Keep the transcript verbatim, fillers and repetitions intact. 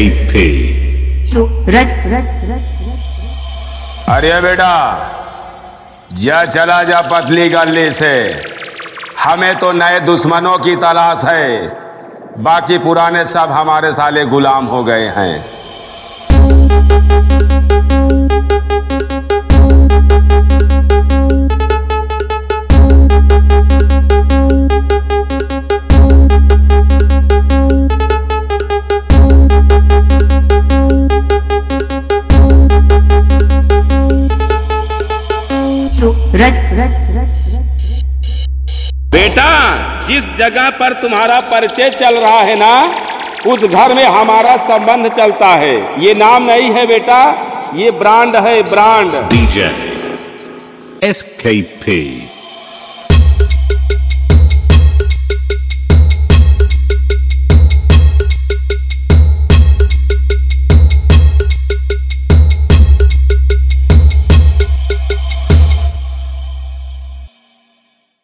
पी सूरज। अरे बेटा, जा चला जा पतली गली से, हमें तो नए दुश्मनों की तलाश है, बाकी पुराने सब हमारे साले गुलाम हो गए हैं। सूरज। बेटा, जिस जगह पर तुम्हारा परिचय चल रहा है ना, उस घर में हमारा संबंध चलता है। ये नाम नहीं है बेटा, ये ब्रांड है, ब्रांड। डीजे एस के पी।